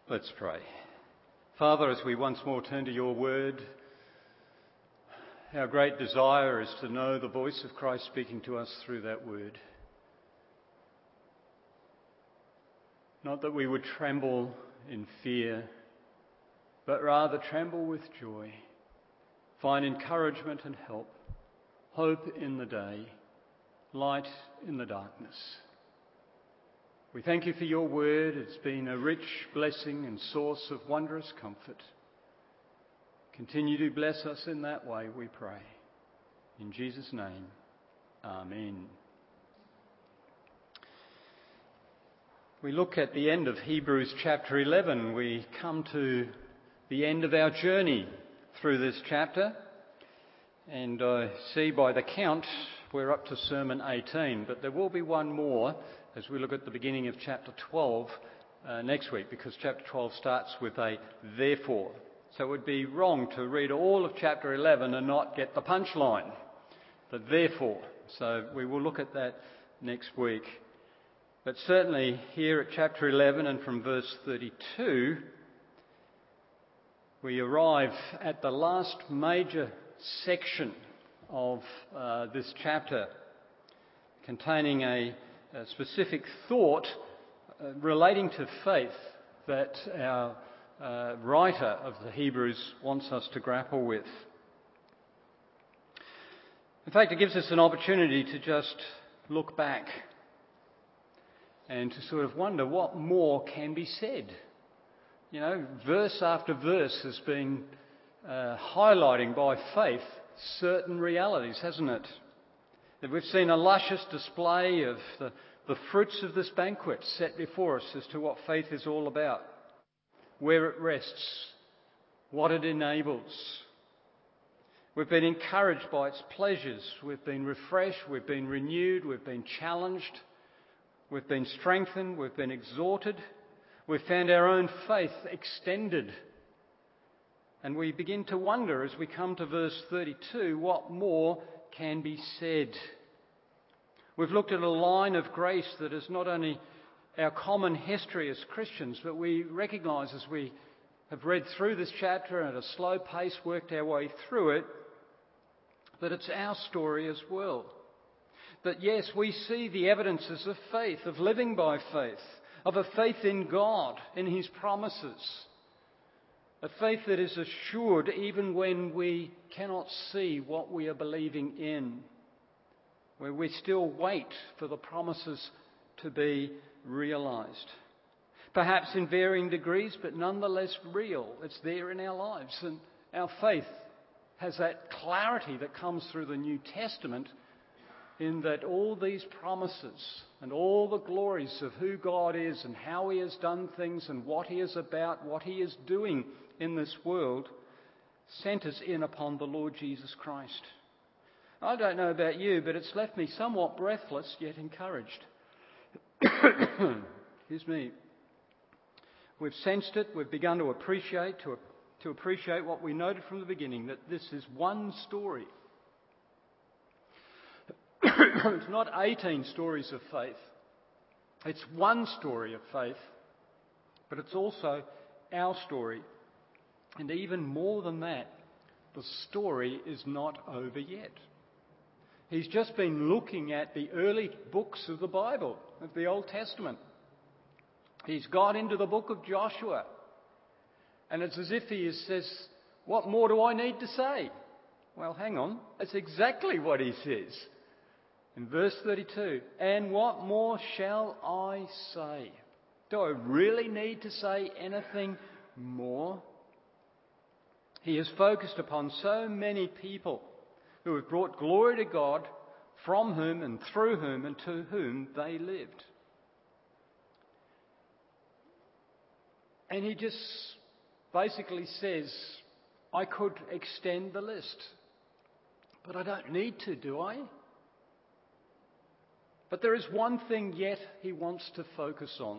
Let's pray. Father, as we once more turn to your word, our great desire is to know the voice of Christ speaking to us through that word. Not that we would tremble in fear, but rather tremble with joy, find encouragement and help, hope in the day, light in the darkness. We thank you for your word. It's been a rich blessing and source of wondrous comfort. Continue to bless us in that way, we pray. In Jesus' name, amen. We look at the end of Hebrews chapter 11. We come to the end of our journey through this chapter. And I see by the count we're up to Sermon 18, but there will be one more as we look at the beginning of chapter 12 next week, because chapter 12 starts with a therefore. So it would be wrong to read all of chapter 11 and not get the punchline, the therefore. So we will look at that next week. But certainly here at chapter 11 and from verse 32, we arrive at the last major section of this chapter, containing a specific thought relating to faith that our writer of the Hebrews wants us to grapple with. In fact, it gives us an opportunity to just look back and to sort of wonder what more can be said. You know, verse after verse has been highlighting by faith certain realities, hasn't it? That we've seen a luscious display of the fruits of this banquet set before us as to what faith is all about, where it rests, what it enables. We've been encouraged by its pleasures. We've been refreshed. We've been renewed. We've been challenged. We've been strengthened. We've been exhorted. We've found our own faith extended. And we begin to wonder as we come to verse 32, what more can be said? We've looked at a line of grace that is not only our common history as Christians, but we recognise as we have read through this chapter and at a slow pace worked our way through it, that it's our story as well. That yes, we see the evidences of faith, of living by faith, of a faith in God, in His promises. A faith that is assured even when we cannot see what we are believing in, where we still wait for the promises to be realised. Perhaps in varying degrees, but nonetheless real. It's there in our lives. And our faith has that clarity that comes through the New Testament, in that all these promises and all the glories of who God is and how He has done things and what He is about, what He is doing in this world, centres in upon the Lord Jesus Christ. I don't know about you, but it's left me somewhat breathless yet encouraged. Excuse me. We've sensed it, we've begun to appreciate what we noted from the beginning, that this is one story. It's not 18 stories of faith. It's one story of faith, but it's also our story. And even more than that, the story is not over yet. He's just been looking at the early books of the Bible, of the Old Testament. He's got into the book of Joshua. And it's as if he says, what more do I need to say? Well, hang on. That's exactly what he says. In verse 32, and what more shall I say? Do I really need to say anything more? He has focused upon so many people who have brought glory to God, from whom and through whom and to whom they lived. And he just basically says, I could extend the list, but I don't need to, do I? But there is one thing yet he wants to focus on.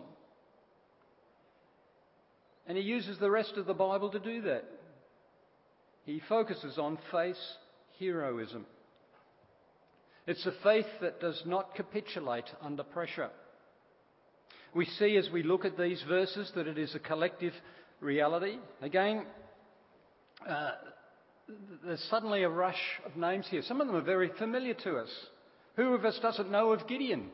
And he uses the rest of the Bible to do that. He focuses on faith heroism. It's a faith that does not capitulate under pressure. We see as we look at these verses that it is a collective reality. Again, there's suddenly a rush of names here. Some of them are very familiar to us. Who of us doesn't know of Gideon?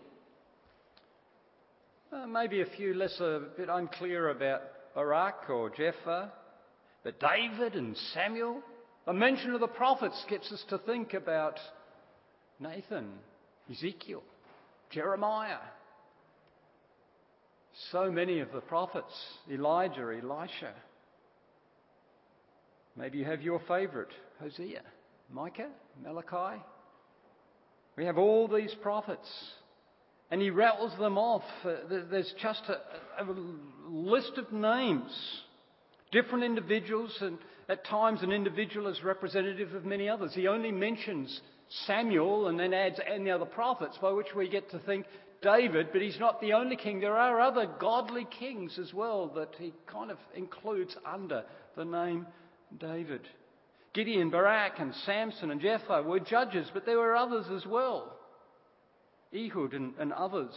Maybe a few less a bit unclear about Barak or Jephthah. But David and Samuel, a mention of the prophets gets us to think about Nathan, Ezekiel, Jeremiah. So many of the prophets, Elijah, Elisha. Maybe you have your favourite, Hosea, Micah, Malachi. We have all these prophets. And he rattles them off. There's just a list of names. Different individuals, and at times an individual is representative of many others. He only mentions Samuel and then adds any other prophets, by which we get to think David, but he's not the only king. There are other godly kings as well that he kind of includes under the name David. Gideon, Barak and Samson and Jephthah were judges, but there were others as well. Ehud and others.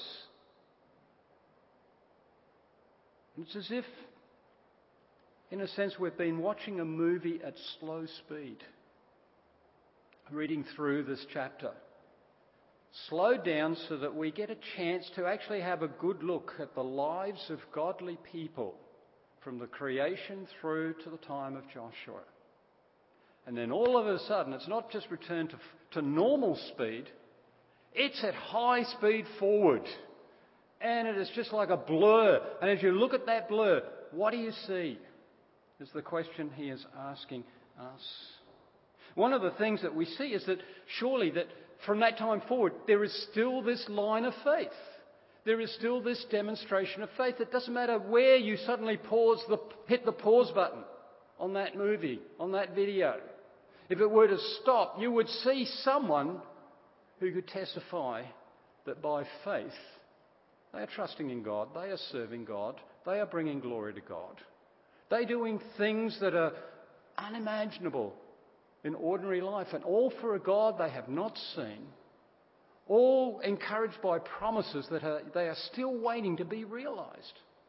And it's as if, in a sense, we've been watching a movie at slow speed, reading through this chapter. Slow down so that we get a chance to actually have a good look at the lives of godly people from the creation through to the time of Joshua. And then all of a sudden, it's not just returned to normal speed, it's at high speed forward. And it is just like a blur. And as you look at that blur, what do you see? Is the question he is asking us. One of the things that we see is that surely that from that time forward, there is still this line of faith. There is still this demonstration of faith. It doesn't matter where you suddenly hit the pause button on that movie, on that video. If it were to stop, you would see someone who could testify that by faith, they are trusting in God, they are serving God, they are bringing glory to God. They're doing things that are unimaginable in ordinary life, and all for a God they have not seen, all encouraged by promises that they are still waiting to be realised.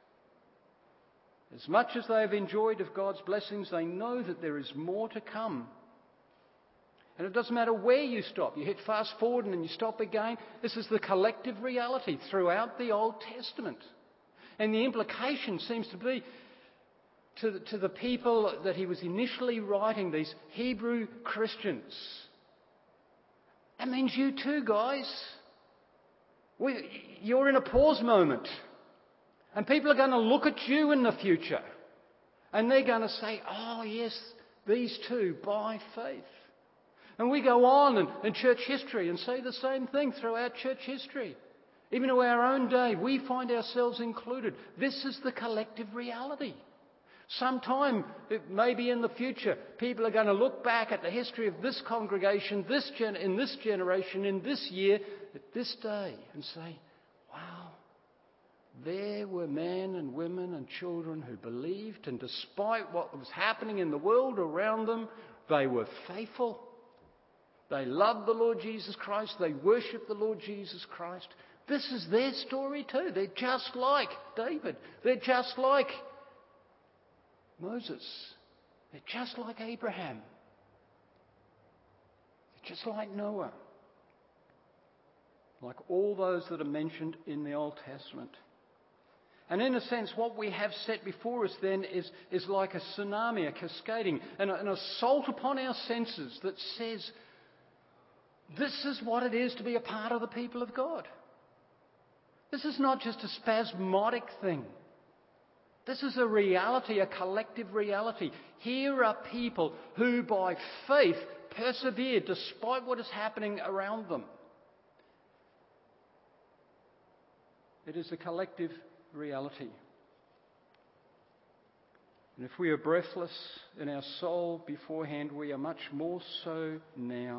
As much as they have enjoyed of God's blessings, they know that there is more to come. And it doesn't matter where you stop. You hit fast forward and then you stop again. This is the collective reality throughout the Old Testament. And the implication seems to be to the people that he was initially writing, these Hebrew Christians. That means you too, guys. You're in a pause moment. And people are going to look at you in the future. And they're going to say, oh yes, these two by faith. And we go on in church history and say the same thing throughout church history. Even to our own day, we find ourselves included. This is the collective reality. Sometime, maybe in the future, people are going to look back at the history of this congregation, in this generation, in this year, at this day, and say, wow, there were men and women and children who believed, and despite what was happening in the world around them, they were faithful. They loved the Lord Jesus Christ. They worshipped the Lord Jesus Christ. This is their story too. They're just like David. They're just like Moses. They're just like Abraham. They're just like Noah. Like all those that are mentioned in the Old Testament. And in a sense, what we have set before us then is like a tsunami, a cascading, an assault upon our senses that says, this is what it is to be a part of the people of God. This is not just a spasmodic thing. This is a reality, a collective reality. Here are people who by faith persevere despite what is happening around them. It is a collective reality. And if we are breathless in our soul beforehand, we are much more so now,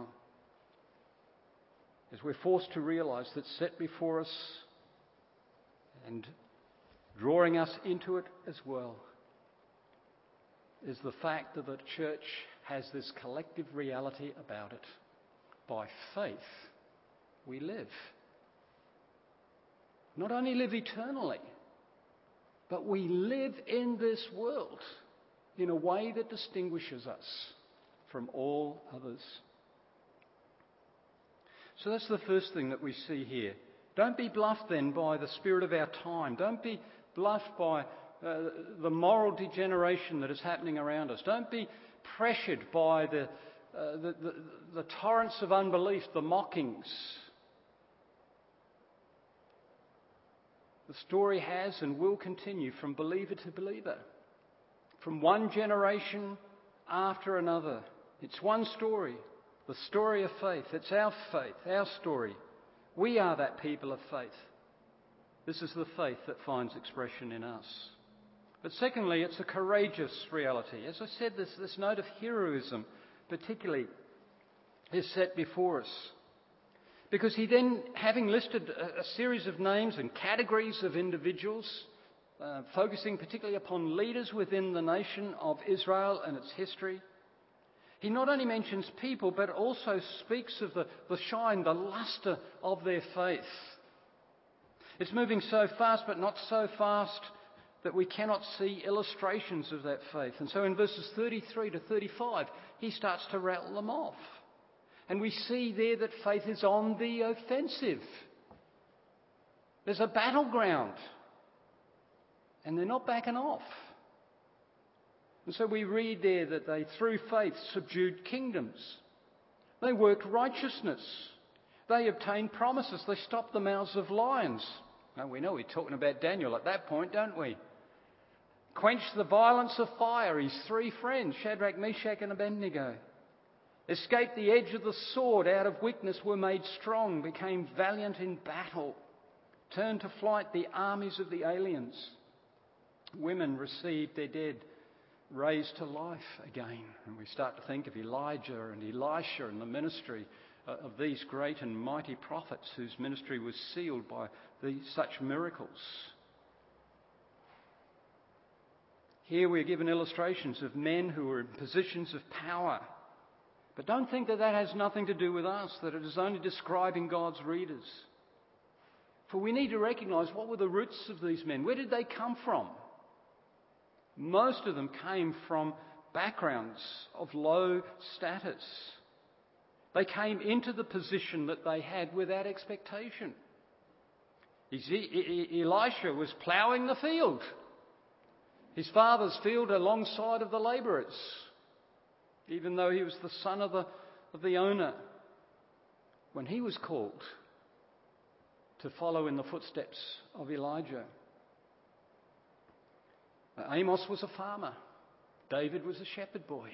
as we're forced to realise that set before us and drawing us into it as well is the fact that the church has this collective reality about it. By faith, we live. Not only live eternally, But we live in this world in a way that distinguishes us from all others. So that's the first thing that we see here. Don't be bluffed then by the spirit of our time. Don't be bluffed by the moral degeneration that is happening around us. Don't be pressured by the torrents of unbelief, the mockings. The story has and will continue from believer to believer, from one generation after another. It's one story, the story of faith. It's our faith, our story. We are that people of faith. This is the faith that finds expression in us. But secondly, it's a courageous reality. As I said, this note of heroism particularly is set before us. Because he then, having listed a series of names and categories of individuals, focusing particularly upon leaders within the nation of Israel and its history, he not only mentions people, but also speaks of the shine, the lustre of their faith. It's moving so fast, but not so fast that we cannot see illustrations of that faith. And so in verses 33 to 35, he starts to rattle them off. And we see there that faith is on the offensive. There's a battleground. And they're not backing off. And so we read there that they, through faith, subdued kingdoms. They worked righteousness. They obtained promises. They stopped the mouths of lions. Now we know we're talking about Daniel at that point, don't we? Quenched the violence of fire. His three friends, Shadrach, Meshach and Abednego. Escaped the edge of the sword, out of weakness were made strong, became valiant in battle. Turned to flight the armies of the aliens. Women received their dead raised to life again. And we start to think of Elijah and Elisha and the ministry of these great and mighty prophets whose ministry was sealed by such miracles. Here we're given illustrations of men who were in positions of power. But don't think that has nothing to do with us, that it is only describing God's readers. For we need to recognise what were the roots of these men. Where did they come from? Most of them came from backgrounds of low status. They came into the position that they had without expectation. Elisha was ploughing the field. His father's field alongside of the labourers, even though he was the son of the owner. When he was called to follow in the footsteps of Elijah. Amos was a farmer. David was a shepherd boy.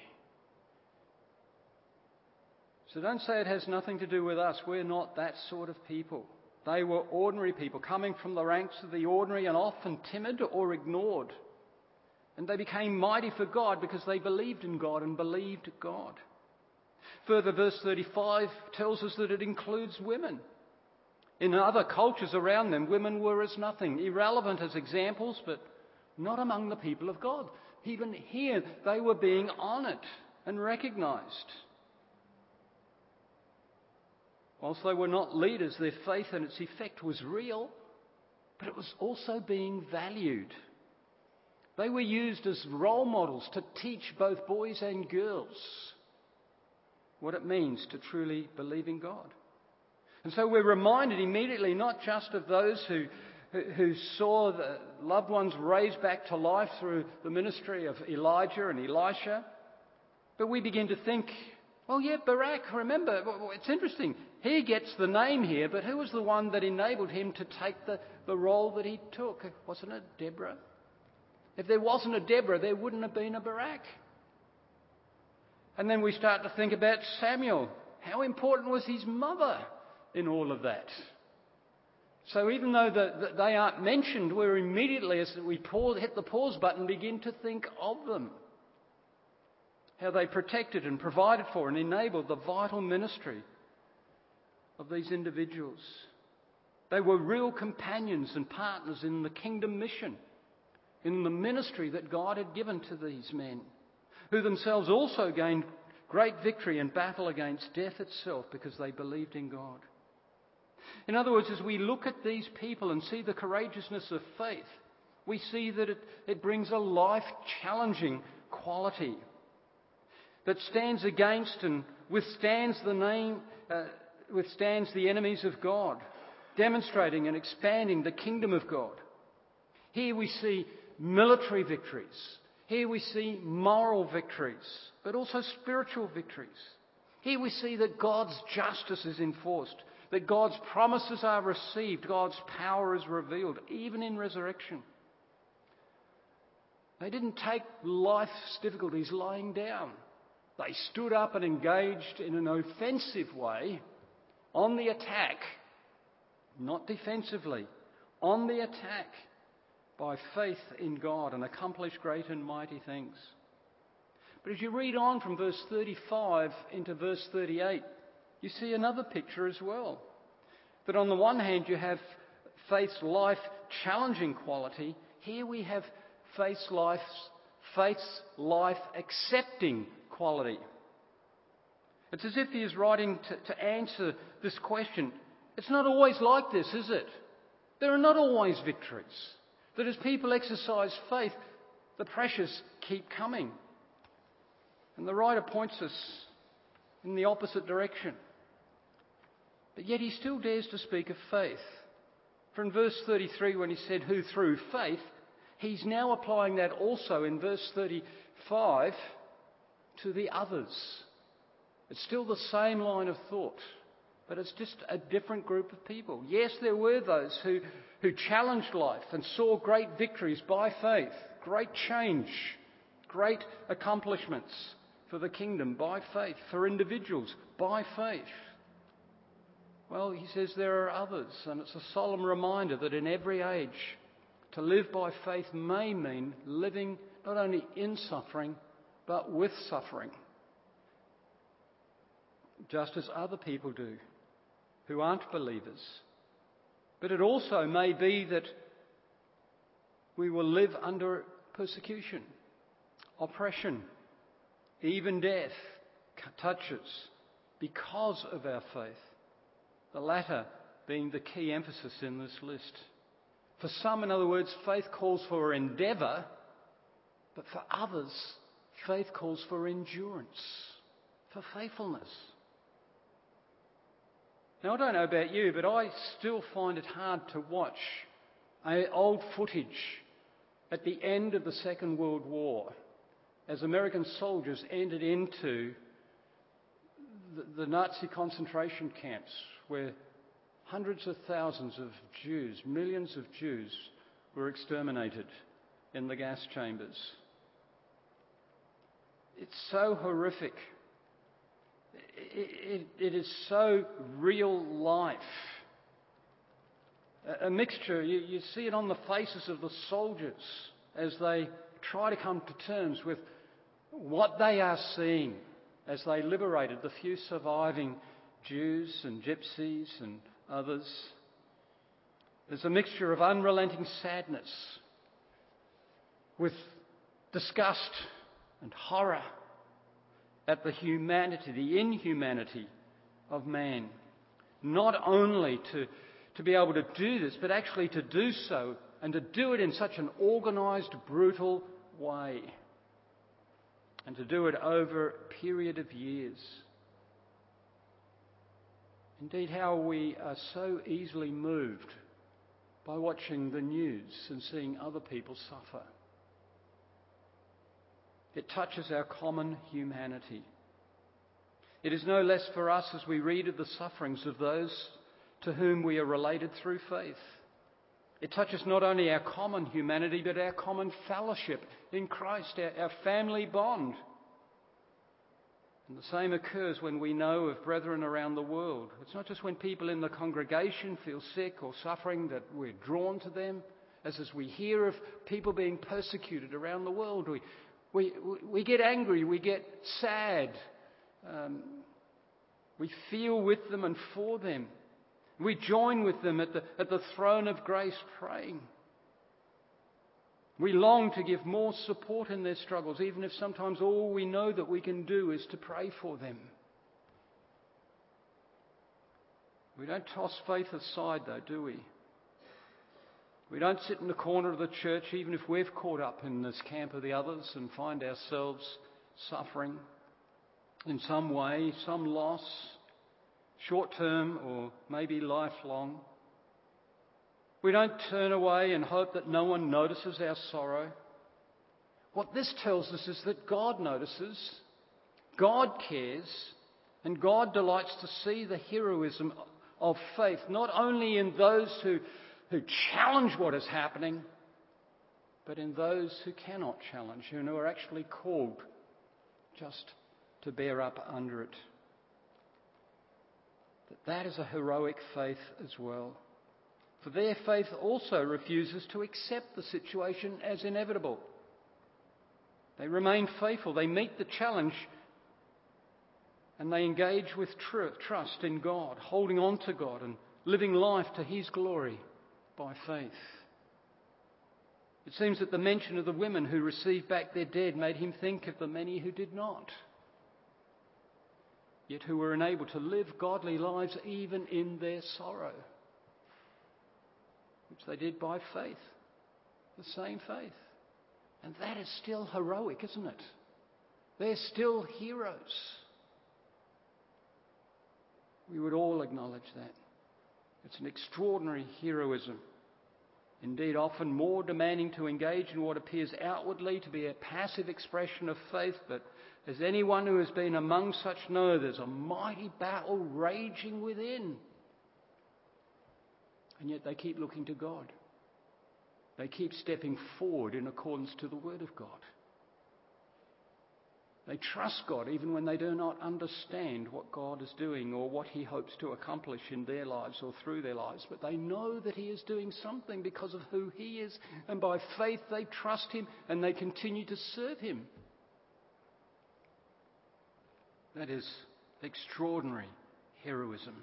So don't say it has nothing to do with us. We're not that sort of people. They were ordinary people coming from the ranks of the ordinary and often timid or ignored. And they became mighty for God because they believed in God and believed God. Further, verse 35 tells us that it includes women. In other cultures around them, women were as nothing, irrelevant as examples, but not among the people of God. Even here, they were being honoured and recognised. Whilst they were not leaders, their faith and its effect was real, but it was also being valued. They were used as role models to teach both boys and girls what it means to truly believe in God. And so we're reminded immediately not just of those who saw the loved ones raised back to life through the ministry of Elijah and Elisha, but we begin to think, oh yeah, Barak, remember, it's interesting. He gets the name here, but who was the one that enabled him to take the role that he took? Wasn't it Deborah? If there wasn't a Deborah, there wouldn't have been a Barak. And then we start to think about Samuel. How important was his mother in all of that? So even though they aren't mentioned, we're immediately, as we hit the pause button, begin to think of them. How they protected and provided for and enabled the vital ministry of these individuals. They were real companions and partners in the kingdom mission, in the ministry that God had given to these men, who themselves also gained great victory in battle against death itself because they believed in God. In other words, as we look at these people and see the courageousness of faith, We see that it brings a life-challenging quality that stands against and withstands the enemies of God, demonstrating and expanding the kingdom of God. Here we see military victories. Here we see moral victories, but also spiritual victories. Here we see that God's justice is enforced, that God's promises are received, God's power is revealed, even in resurrection. They didn't take life's difficulties lying down. They stood up and engaged in an offensive way on the attack, not defensively, on the attack by faith in God and accomplished great and mighty things. But as you read on from verse 35 into verse 38, you see another picture as well. That on the one hand you have faith's life-challenging quality. Here we have faith's life-accepting quality. It's as if he is writing to answer this question. It's not always like this, is it? There are not always victories. That as people exercise faith, the pressures keep coming. And the writer points us in the opposite direction. But yet he still dares to speak of faith. For in verse 33, when he said, who through faith, he's now applying that also in verse 35 to the others. It's still the same line of thought, but it's just a different group of people. Yes, there were those who challenged life and saw great victories by faith, great change, great accomplishments for the kingdom by faith, for individuals by faith. Well, he says there are others, and it's a solemn reminder that in every age, to live by faith may mean living not only in suffering, but with suffering, just as other people do who aren't believers. But it also may be that we will live under persecution, oppression, even death touches because of our faith. The latter being the key emphasis in this list. For some, in other words, faith calls for endeavour, but for others, faith calls for endurance, for faithfulness. Now, I don't know about you, but I still find it hard to watch old footage at the end of the Second World War as American soldiers entered into the Nazi concentration camps where hundreds of thousands of Jews, millions of Jews, were exterminated in the gas chambers. It's so horrific. It is so real life. A mixture, you see it on the faces of the soldiers as they try to come to terms with what they are seeing as they liberated the few surviving Jews and gypsies and others. There's a mixture of unrelenting sadness with disgust and horror at the humanity, the inhumanity of man. Not only to be able to do this, but actually to do so and to do it in such an organised, brutal way. And to do it over a period of years. Indeed, how we are so easily moved by watching the news and seeing other people suffer. It touches our common humanity. It is no less for us as we read of the sufferings of those to whom we are related through faith. It touches not only our common humanity, but our common fellowship in Christ, our family bond. And the same occurs when we know of brethren around the world. It's not just when people in the congregation feel sick or suffering that we're drawn to them. As we hear of people being persecuted around the world, we get angry, we get sad. We feel with them and for them. We join with them at the throne of grace praying. We long to give more support in their struggles, even if sometimes all we know that we can do is to pray for them. We don't toss faith aside, though, do we? We don't sit in the corner of the church, even if we've caught up in this camp of the others, and find ourselves suffering in some way, some loss, short-term or maybe lifelong. We don't turn away and hope that no one notices our sorrow. What this tells us is that God notices, God cares, and God delights to see the heroism of faith, not only in those who challenge what is happening, but in those who cannot challenge, and who are actually called just to bear up under it. That is a heroic faith as well. For their faith also refuses to accept the situation as inevitable. They remain faithful, they meet the challenge, and they engage with trust in God, holding on to God and living life to His glory by faith. It seems that the mention of the women who received back their dead made him think of the many who did not, yet who were enabled to live godly lives even in their sorrow, which they did by faith, the same faith. And that is still heroic, isn't it? They're still heroes. We would all acknowledge that. It's an extraordinary heroism. Indeed, often more demanding to engage in what appears outwardly to be a passive expression of faith, but as anyone who has been among such know, there's a mighty battle raging within. And yet they keep looking to God. They keep stepping forward in accordance to the Word of God. They trust God even when they do not understand what God is doing or what He hopes to accomplish in their lives or through their lives. But they know that He is doing something because of who He is. And by faith they trust Him and they continue to serve Him. That is extraordinary heroism.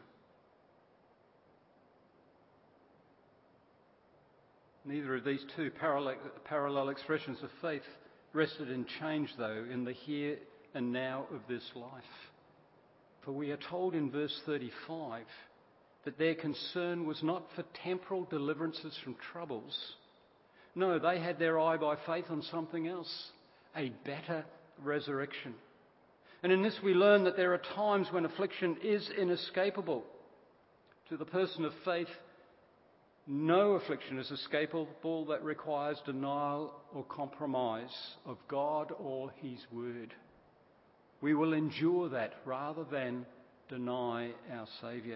Neither of these two parallel expressions of faith rested in change, though, in the here and now of this life. For we are told in verse 35 that their concern was not for temporal deliverances from troubles. No, they had their eye by faith on something else, a better resurrection. And in this we learn that there are times when affliction is inescapable. To the person of faith, no affliction is escapable that requires denial or compromise of God or His Word. We will endure that rather than deny our Saviour.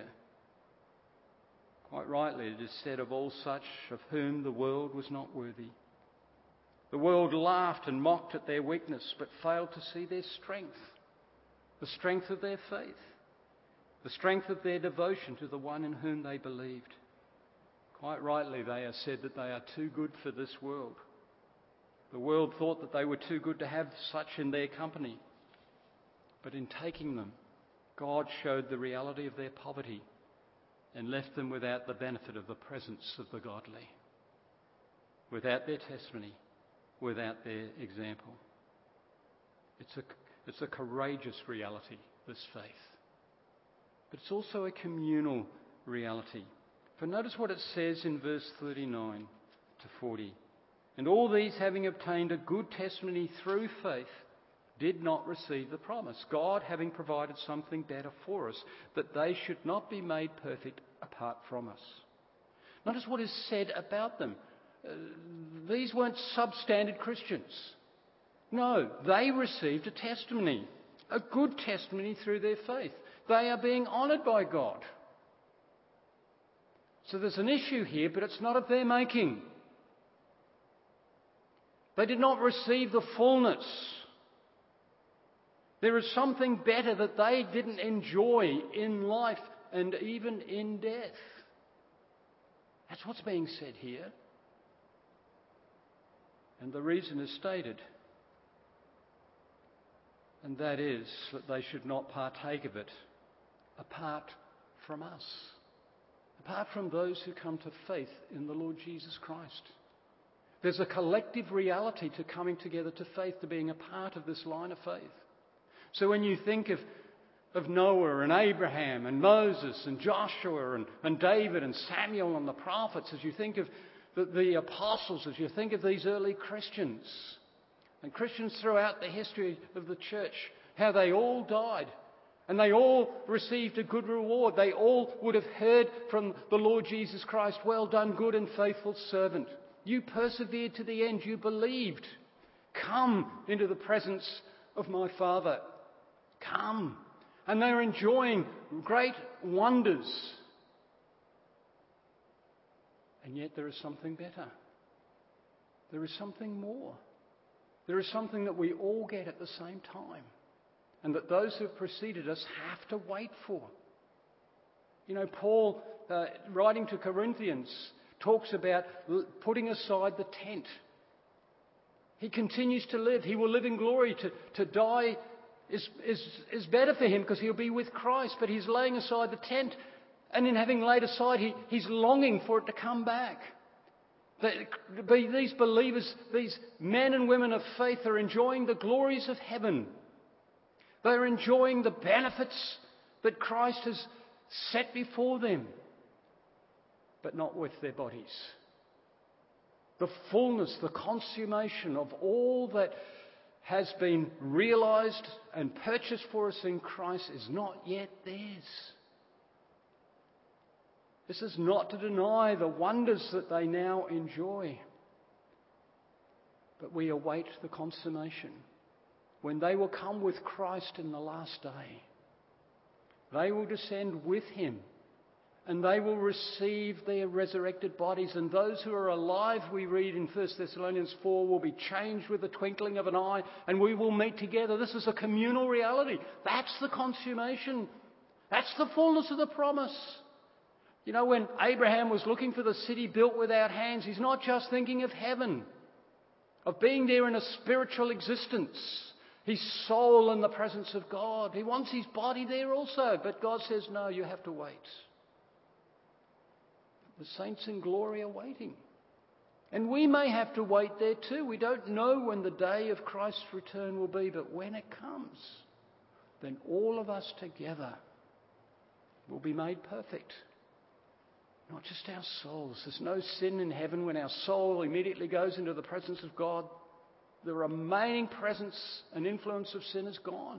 Quite rightly, it is said of all such of whom the world was not worthy. The world laughed and mocked at their weakness, but failed to see their strength, the strength of their faith, the strength of their devotion to the one in whom they believed. Quite rightly, they are said that they are too good for this world. The world thought that they were too good to have such in their company. But in taking them, God showed the reality of their poverty and left them without the benefit of the presence of the godly, without their testimony, without their example. It's a courageous reality, this faith. But it's also a communal reality. For notice what it says in verse 39 to 40. And all these, having obtained a good testimony through faith, did not receive the promise, God having provided something better for us, that they should not be made perfect apart from us. Notice what is said about them. These weren't substandard Christians. No, they received a testimony, a good testimony through their faith. They are being honoured by God. So there's an issue here, but it's not of their making. They did not receive the fullness. There is something better that they didn't enjoy in life and even in death. That's what's being said here. And the reason is stated. And that is that they should not partake of it apart from us. Apart from those who come to faith in the Lord Jesus Christ. There's a collective reality to coming together to faith, to being a part of this line of faith. So when you think of Noah and Abraham and Moses and Joshua and David and Samuel and the prophets, as you think of the apostles, as you think of these early Christians, and Christians throughout the history of the church, how they all died and they all received a good reward. They all would have heard from the Lord Jesus Christ, "Well done, good and faithful servant. You persevered to the end. You believed. Come into the presence of my Father. Come." And they're enjoying great wonders. And yet there is something better. There is something more. There is something that we all get at the same time, and that those who have preceded us have to wait for. You know, Paul, writing to Corinthians, talks about putting aside the tent. He continues to live. He will live in glory. To die is better for him because he'll be with Christ, but he's laying aside the tent. And in having laid aside, he's longing for it to come back. These believers, these men and women of faith, are enjoying the glories of heaven. They're enjoying the benefits that Christ has set before them, but not with their bodies. The fullness, the consummation of all that has been realized and purchased for us in Christ is not yet theirs. This is not to deny the wonders that they now enjoy. But we await the consummation, when they will come with Christ in the last day. They will descend with him, and they will receive their resurrected bodies. And those who are alive, we read in 1 Thessalonians 4, will be changed with the twinkling of an eye, and we will meet together. This is a communal reality. That's the consummation. That's the fullness of the promise. You know, when Abraham was looking for the city built without hands, he's not just thinking of heaven, of being there in a spiritual existence, his soul in the presence of God. He wants his body there also, but God says, no, you have to wait. The saints in glory are waiting. And we may have to wait there too. We don't know when the day of Christ's return will be, but when it comes, then all of us together will be made perfect. Not just our souls. There's no sin in heaven when our soul immediately goes into the presence of God. The remaining presence and influence of sin is gone.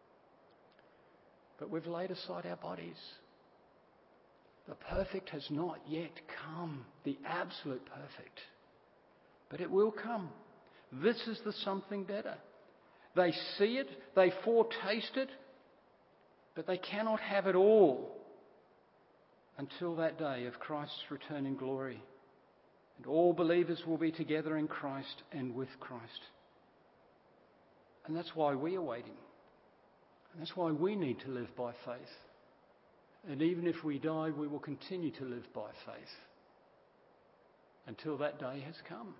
But we've laid aside our bodies. The perfect has not yet come, the absolute perfect. But it will come. This is the something better. They see it, they foretaste it, but they cannot have it all until that day of Christ's return in glory. And all believers will be together in Christ and with Christ. And that's why we are waiting. And that's why we need to live by faith. And even if we die, we will continue to live by faith until that day has come.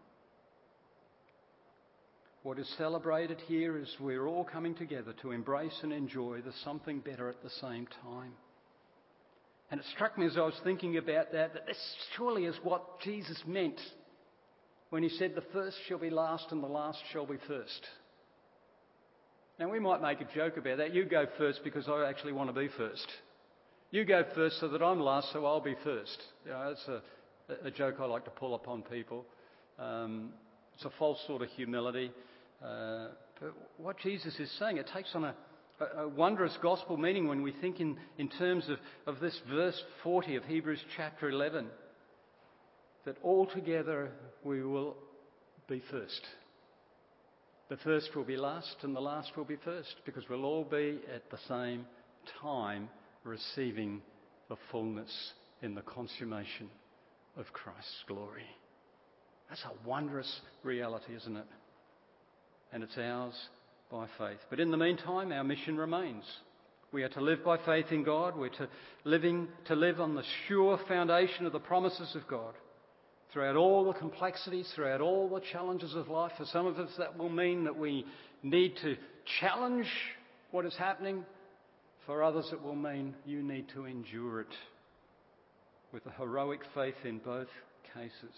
What is celebrated here is we're all coming together to embrace and enjoy the something better at the same time. And it struck me as I was thinking about that this surely is what Jesus meant when he said the first shall be last and the last shall be first. Now we might make a joke about that. You go first because I actually want to be first. You go first so that I'm last, so I'll be first. You know, it's a joke I like to pull upon people. It's a false sort of humility. But what Jesus is saying, it takes on a wondrous gospel meaning when we think in terms of this verse 40 of Hebrews chapter 11, that altogether we will be first. The first will be last and the last will be first, because we'll all be at the same time receiving the fullness in the consummation of Christ's glory. That's a wondrous reality, isn't it? And it's ours by faith. But in the meantime, our mission remains. We are to live by faith in God. We're to live on the sure foundation of the promises of God. Throughout all the complexities, throughout all the challenges of life, for some of us that will mean that we need to challenge what is happening. For others it will mean you need to endure it with a heroic faith in both cases.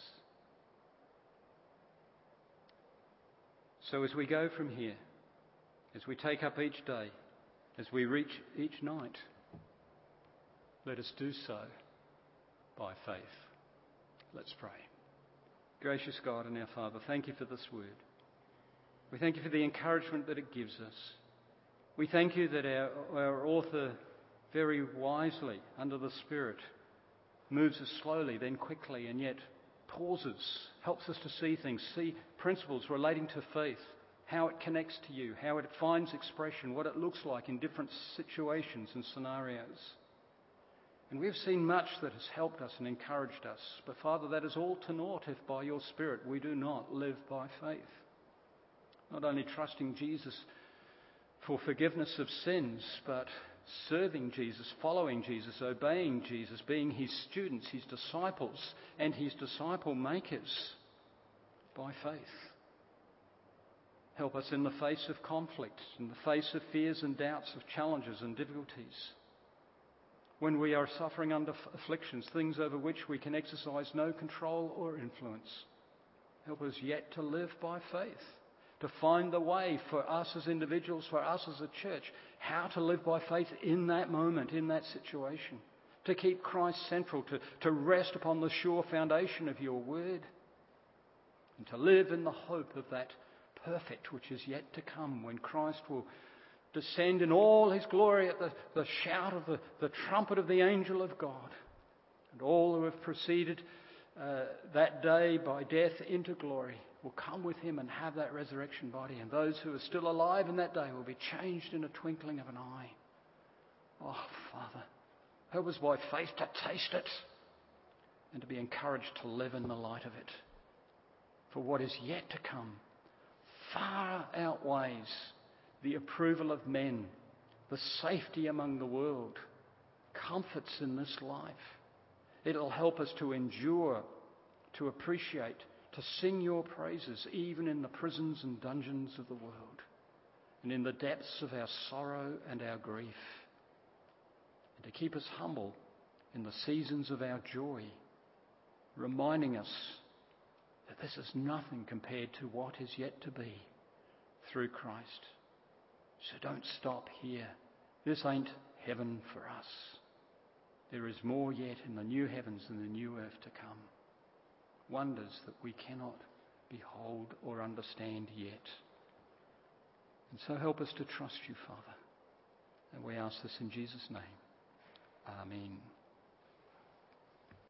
So as we go from here, as we take up each day, as we reach each night, let us do so by faith. Let's pray. Gracious God and our Father, thank you for this word. We thank you for the encouragement that it gives us. We thank you that our author very wisely, under the Spirit, moves us slowly, then quickly, and yet pauses, helps us to see things, see principles relating to faith, how it connects to you, how it finds expression, what it looks like in different situations and scenarios. And we've seen much that has helped us and encouraged us. But Father, that is all to naught if by your Spirit we do not live by faith. Not only trusting Jesus for forgiveness of sins, but serving Jesus, following Jesus, obeying Jesus, being his students, his disciples, and his disciple makers by faith. Help us in the face of conflict, in the face of fears and doubts, of challenges and difficulties. When we are suffering under afflictions, things over which we can exercise no control or influence. Help us yet to live by faith, to find the way for us as individuals, for us as a church, how to live by faith in that moment, in that situation, to keep Christ central, to rest upon the sure foundation of your word, and to live in the hope of that perfect which is yet to come, when Christ will descend in all his glory at the shout of the trumpet of the angel of God, and all who have preceded that day by death into glory will come with him and have that resurrection body, and those who are still alive in that day will be changed in a twinkling of an eye. Oh, Father, help us by faith to taste it and to be encouraged to live in the light of it. For what is yet to come far outweighs the approval of men, the safety among the world, comforts in this life. It'll help us to endure, to appreciate, to sing your praises, even in the prisons and dungeons of the world, and in the depths of our sorrow and our grief, and to keep us humble in the seasons of our joy, reminding us that this is nothing compared to what is yet to be through Christ. So don't stop here. This ain't heaven for us. There is more yet in the new heavens and the new earth to come. Wonders that we cannot behold or understand yet. And so help us to trust you, Father. And we ask this in Jesus' name. Amen.